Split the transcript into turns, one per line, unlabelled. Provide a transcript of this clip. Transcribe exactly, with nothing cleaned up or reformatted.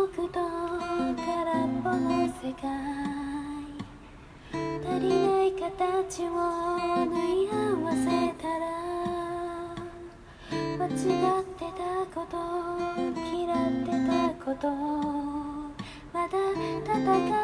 僕と空っぽの世界、足りない形を縫い合わせたら、間違ってたこと、嫌ってたこと、まだ戦